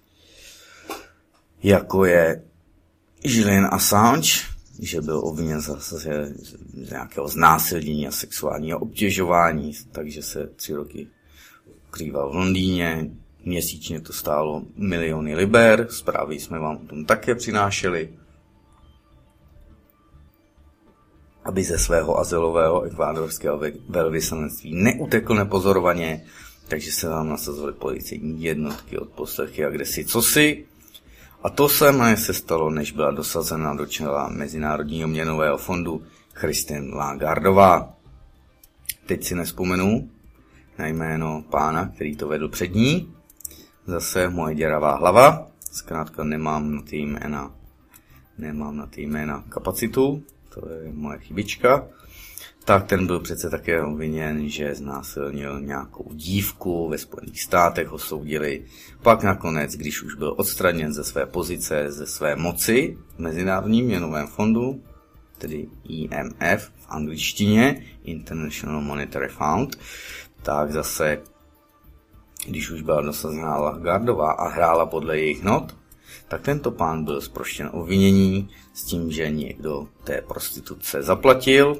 Speaker 3: jako je Julian Assange, že byl obviněn zase z nějakého znásilnění a sexuálního obtěžování, takže se 3 roky ukrýval v Londýně. Měsíčně to stálo miliony liber, zprávy jsme vám o tom také přinášeli. Aby ze svého azylového ekvádorského velvyslanectví neutekl nepozorovaně, takže se vám nasazily policejní jednotky, odposlechy a kdesi cosi. A to samé se stalo, než byla dosazena do čela Mezinárodního měnového fondu Christine Lagardová. Teď si nespomenu na jméno pána, který to vedl před ní. Zase moje děravá hlava. Zkrátka nemám na ty jména kapacitu. To je moje chybička. Tak ten byl přece také obviněn, že znásilnil nějakou dívku, ve Spojených státech ho soudili. Pak nakonec, když už byl odstraněn ze své pozice, ze své moci v Mezinárodním měnovém fondu, tedy IMF v angličtině, International Monetary Fund, tak zase, když už byla dosazená Lagardová a hrála podle jejich not, tak tento pán byl zproštěn obvinění s tím, že někdo té prostitutce zaplatil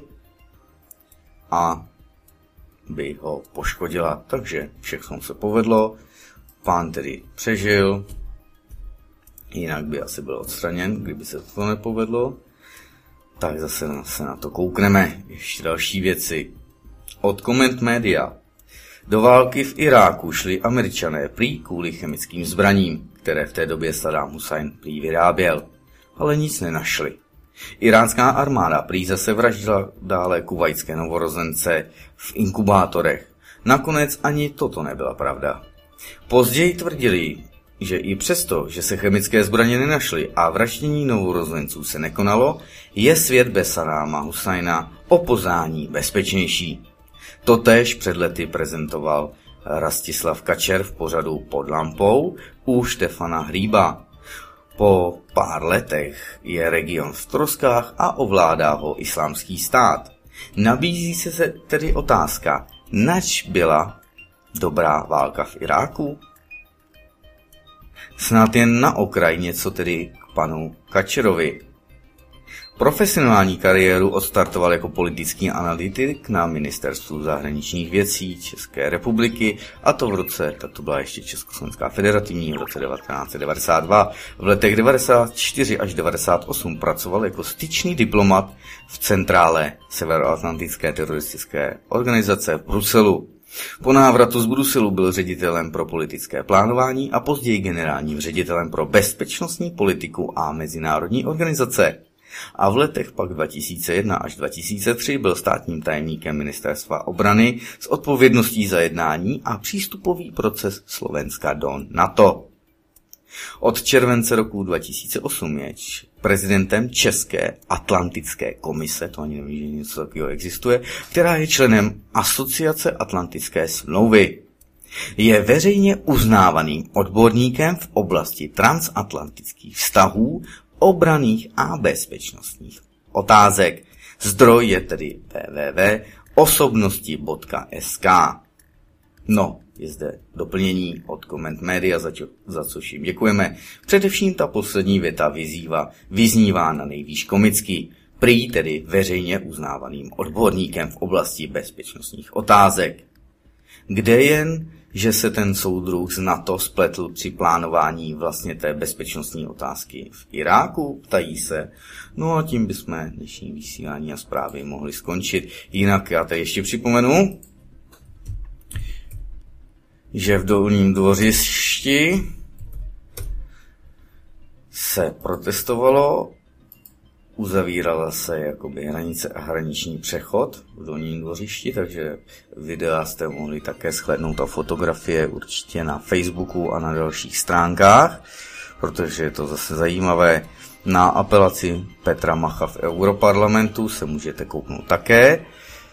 Speaker 3: a by ho poškodila. Takže všechno se povedlo, pán tedy přežil, jinak by asi byl odstraněn, kdyby se to nepovedlo. Tak zase se na to koukneme. Ještě další věci. Od Comment Media. Do války v Iráku šli Američané prý kvůli chemickým zbraním, které v té době Saddam Hussein prý vyráběl, ale nic nenašli. Iránská armáda prý zase vraždila dále kuvajské novorozence v inkubátorech. Nakonec ani toto nebyla pravda. Později tvrdili, že i přesto, že se chemické zbraně nenašly a vraždění novorozenců se nekonalo, je svět bez Saddáma Husajna o poznání bezpečnější. Totéž před lety prezentoval Rastislav Kačer v pořadu Pod lampou u Štefana Hříba. Po pár letech je region v troskách a ovládá ho Islámský stát. Nabízí se tedy otázka, nač byla dobrá válka v Iráku? Snad jen na okraj něco tedy k panu Kačerovi. Profesionální kariéru odstartoval jako politický analytik na Ministerstvu zahraničních věcí České republiky, a to v roce, tak to byla ještě Československá federativní, v roce 1992. V letech 94 až 98 pracoval jako styčný diplomat v centrále Severoatlantické teroristické organizace v Bruselu. Po návratu z Bruselu byl ředitelem pro politické plánování a později generálním ředitelem pro bezpečnostní politiku a mezinárodní organizace. A v letech pak 2001 až 2003 byl státním tajemníkem Ministerstva obrany s odpovědností za jednání a přístupový proces Slovenska do NATO. Od července roku 2008 je prezidentem České atlantické komise, to ani nevím, že něco takového existuje, která je členem Asociace Atlantické smlouvy. Je veřejně uznávaným odborníkem v oblasti transatlantických vztahů, obranných a bezpečnostních otázek. Zdroj je tedy www.osobnosti.sk. No, je zde doplnění od Comment Media, za což jim děkujeme. Především ta poslední věta vyznívá na nejvýš komicky. Prý tedy veřejně uznávaným odborníkem v oblasti bezpečnostních otázek. Kde jen, že se ten soudruh z NATO spletl při plánování vlastně té bezpečnostní otázky v Iráku, ptají se. No a tím bychom dnešní vysílání a zprávy mohli skončit. Jinak já tady ještě připomenu, že v Dolním Dvořišti se protestovalo uzavírala se jakoby hranice a hraniční přechod v Dolním Dvořišti, takže videa jste mohli také shlédnout a fotografie určitě na Facebooku a na dalších stránkách, protože je to zase zajímavé. Na apelaci Petra Macha v Europarlamentu se můžete kouknout také.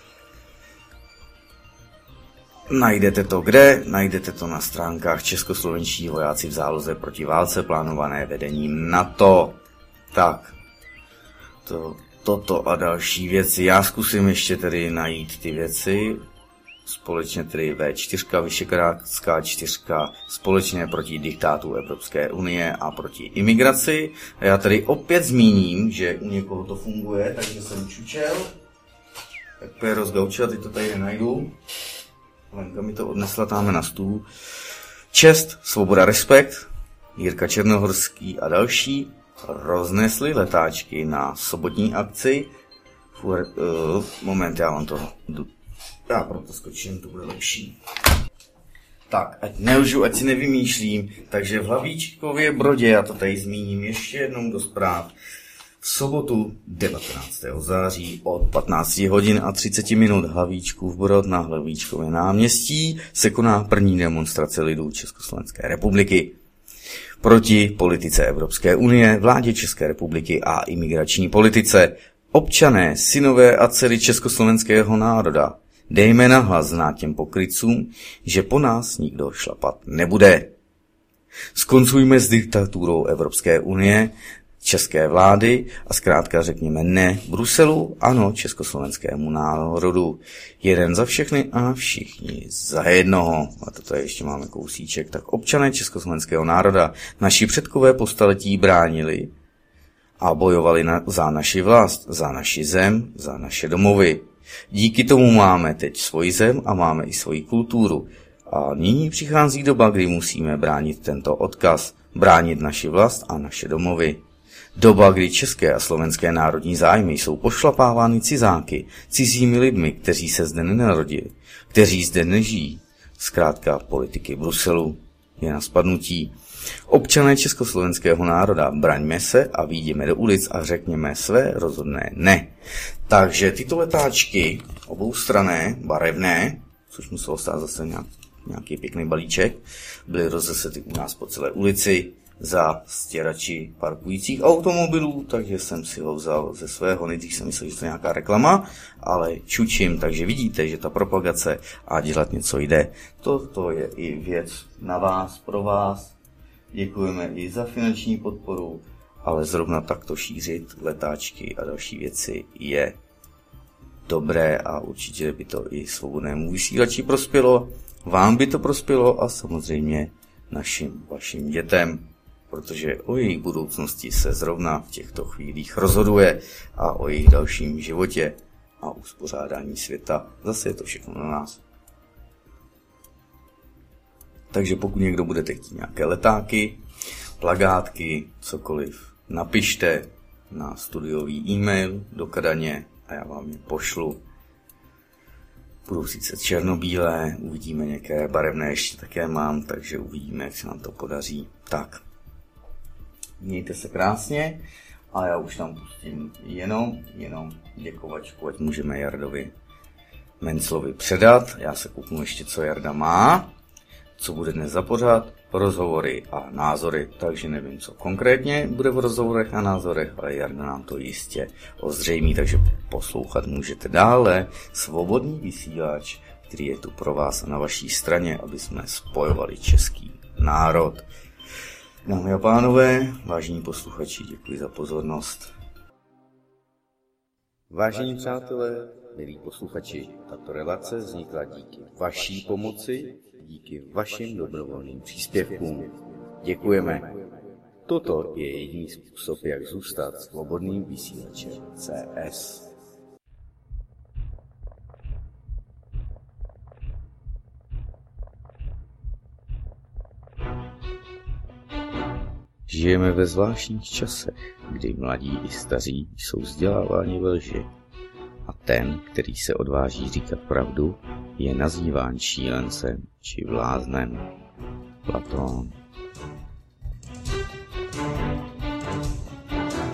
Speaker 3: Najdete to kde? Najdete to na stránkách Českoslovenští vojáci v záloze proti válce plánované vedením NATO. Tak, toto a další věci. Já zkusím ještě tedy najít ty věci. Společně tedy V4, Visegrádská 4, společně proti diktátu Evropské unie a proti imigraci. A já tady opět zmíním, že u někoho to funguje, takže jsem čučel. Tak půjde rozgaučil, teď to tady nenajdu. Lenka mi to odnesla tamhle na stůl. Čest, svoboda, respekt, Jirka Černohorský a další roznesli letáčky na sobotní akci. Moment, já proto skočím, to bude lepší. Tak, ať nelžu, ať si nevymýšlím. Takže v Hlavíčkově Brodě, já to tady zmíním ještě jednou do zpráv, v sobotu 19. září od 15 hodin a 30 minut Hlavíčkův Brod na Hlavíčkově náměstí se koná první demonstrace lidů Československé republiky proti politice Evropské unie, vládě České republiky a imigrační politice. Občané, synové a dcery československého národa, dejme nahlas znát těm pokrytcům, že po nás nikdo šlapat nebude. Skoncujme s diktaturou Evropské unie, české vlády a zkrátka řekněme ne Bruselu, ano československému národu. Jeden za všechny a všichni za jednoho. A toto ještě máme kousíček. Tak občané československého národa, naši předkové po staletí bránili a bojovali za naši vlast, za naši zem, za naše domovy. Díky tomu máme teď svoji zem a máme i svoji kulturu. A nyní přichází doba, kdy musíme bránit tento odkaz, bránit naši vlast a naše domovy. Doba, kdy české a slovenské národní zájmy jsou pošlapávány cizáky, cizími lidmi, kteří se zde nenarodili, kteří zde nežijí. Zkrátka politiky Bruselu je na spadnutí. Občané československého národa, braňme se a vyjdeme do ulic a řekněme své rozhodné ne. Takže tyto letáčky, oboustranné, barevné, což muselo stát zase nějaký pěkný balíček, byly rozesety u nás po celé ulici za stěrači parkujících automobilů, takže jsem si ho vzal ze svého, nejdřív jsem myslel, že to je nějaká reklama, ale čučím, takže vidíte, že ta propagace a dělat něco jde. Toto je i věc na vás, pro vás. Děkujeme i za finanční podporu, ale zrovna takto šířit letáčky a další věci je dobré a určitě by to i svobodnému vysílači prospělo, vám by to prospělo a samozřejmě vašim dětem, protože o jejich budoucnosti se zrovna v těchto chvílích rozhoduje a o jejich dalším životě a uspořádání světa. Zase je to všechno na nás. Takže pokud někdo budete chtít nějaké letáky, plakátky, cokoliv, napište na studiový e-mail do Kadaně a já vám je pošlu. Budou sice černobílé, uvidíme, některé barevné ještě také mám, takže uvidíme, jak se nám to podaří. Tak, mějte se krásně a já už tam pustím jenom děkovačku, ať můžeme Jardovi Menclovi předat. Já se kouknu ještě, co Jarda má, co bude dnes za pořad, rozhovory a názory, takže nevím, co konkrétně bude v rozhovorech a názorech, ale Jarda nám to jistě ozřejmí, takže poslouchat můžete dále. Svobodný vysílač, který je tu pro vás a na vaší straně, aby jsme spojovali český národ. Dámy a pánové, vážení posluchači, děkuji za pozornost. Vážení přátelé, milí posluchači, tato relace vznikla díky vaší pomoci, díky vašim dobrovolným příspěvkům. Děkujeme. Toto je jediný způsob, jak zůstat svobodným vysílačem CS. Žijeme ve zvláštních časech, kdy mladí i staří jsou vzděláváni ve lži. A ten, který se odváží říkat pravdu, je nazýván šílencem či bláznem. Platón.